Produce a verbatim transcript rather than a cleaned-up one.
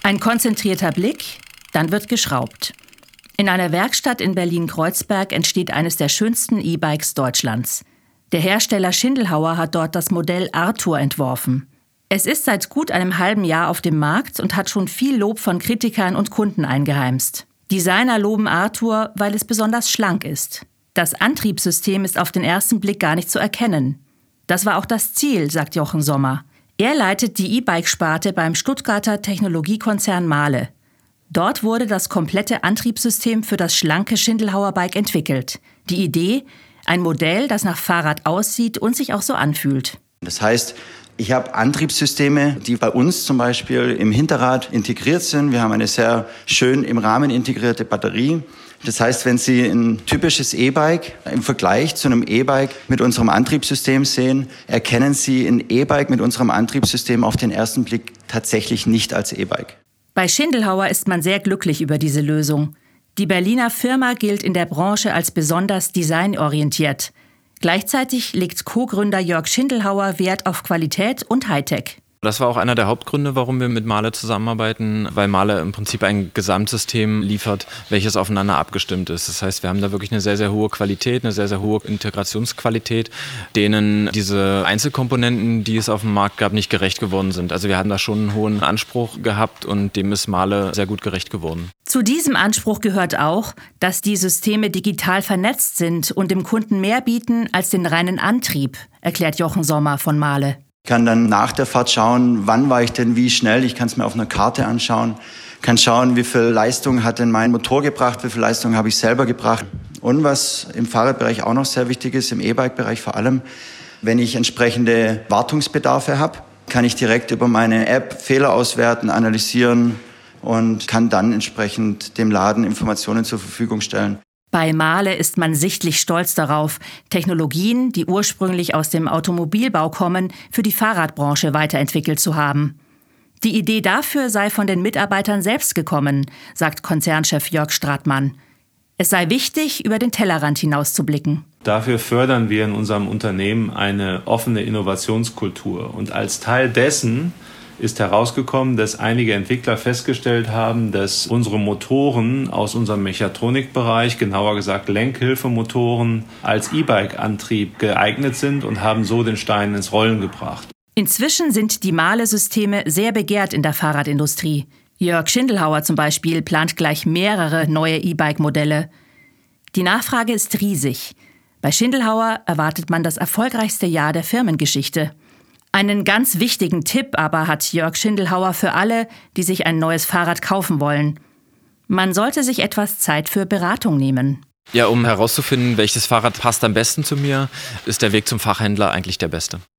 Ein konzentrierter Blick, dann wird geschraubt. In einer Werkstatt in Berlin-Kreuzberg entsteht eines der schönsten E-Bikes Deutschlands. Der Hersteller Schindelhauer hat dort das Modell Arthur entworfen. Es ist seit gut einem halben Jahr auf dem Markt und hat schon viel Lob von Kritikern und Kunden eingeheimst. Designer loben Arthur, weil es besonders schlank ist. Das Antriebssystem ist auf den ersten Blick gar nicht zu erkennen. Das war auch das Ziel, sagt Jochen Sommer. Er leitet die E-Bike-Sparte beim Stuttgarter Technologiekonzern Mahle. Dort wurde das komplette Antriebssystem für das schlanke Schindelhauer-Bike entwickelt. Die Idee: ein Modell, das nach Fahrrad aussieht und sich auch so anfühlt. Das heißt, ich habe Antriebssysteme, die bei uns zum Beispiel im Hinterrad integriert sind. Wir haben eine sehr schön im Rahmen integrierte Batterie. Das heißt, wenn Sie ein typisches E-Bike im Vergleich zu einem E-Bike mit unserem Antriebssystem sehen, erkennen Sie ein E-Bike mit unserem Antriebssystem auf den ersten Blick tatsächlich nicht als E-Bike. Bei Schindelhauer ist man sehr glücklich über diese Lösung. Die Berliner Firma gilt in der Branche als besonders designorientiert. Gleichzeitig legt Co-Gründer Jörg Schindelhauer Wert auf Qualität und Hightech. Das war auch einer der Hauptgründe, warum wir mit Mahle zusammenarbeiten, weil Mahle im Prinzip ein Gesamtsystem liefert, welches aufeinander abgestimmt ist. Das heißt, wir haben da wirklich eine sehr, sehr hohe Qualität, eine sehr, sehr hohe Integrationsqualität, denen diese Einzelkomponenten, die es auf dem Markt gab, nicht gerecht geworden sind. Also wir haben da schon einen hohen Anspruch gehabt und dem ist Mahle sehr gut gerecht geworden. Zu diesem Anspruch gehört auch, dass die Systeme digital vernetzt sind und dem Kunden mehr bieten als den reinen Antrieb, erklärt Jochen Sommer von Mahle. Ich kann dann nach der Fahrt schauen, wann war ich denn wie schnell. Ich kann es mir auf einer Karte anschauen, kann schauen, wie viel Leistung hat denn mein Motor gebracht, wie viel Leistung habe ich selber gebracht. Und was im Fahrradbereich auch noch sehr wichtig ist, im E-Bike-Bereich vor allem, wenn ich entsprechende Wartungsbedarfe habe, kann ich direkt über meine App Fehler auswerten, analysieren und kann dann entsprechend dem Laden Informationen zur Verfügung stellen. Bei Mahle ist man sichtlich stolz darauf, Technologien, die ursprünglich aus dem Automobilbau kommen, für die Fahrradbranche weiterentwickelt zu haben. Die Idee dafür sei von den Mitarbeitern selbst gekommen, sagt Konzernchef Jörg Stratmann. Es sei wichtig, über den Tellerrand hinaus zu blicken. Dafür fördern wir in unserem Unternehmen eine offene Innovationskultur. Und als Teil dessen ist herausgekommen, dass einige Entwickler festgestellt haben, dass unsere Motoren aus unserem Mechatronikbereich, genauer gesagt Lenkhilfemotoren, als E-Bike-Antrieb geeignet sind und haben so den Stein ins Rollen gebracht. Inzwischen sind die Mahle-Systeme sehr begehrt in der Fahrradindustrie. Jörg Schindelhauer zum Beispiel plant gleich mehrere neue E-Bike-Modelle. Die Nachfrage ist riesig. Bei Schindelhauer erwartet man das erfolgreichste Jahr der Firmengeschichte. Einen ganz wichtigen Tipp aber hat Jörg Schindelhauer für alle, die sich ein neues Fahrrad kaufen wollen. Man sollte sich etwas Zeit für Beratung nehmen. Ja, um herauszufinden, welches Fahrrad passt am besten zu mir, ist der Weg zum Fachhändler eigentlich der beste.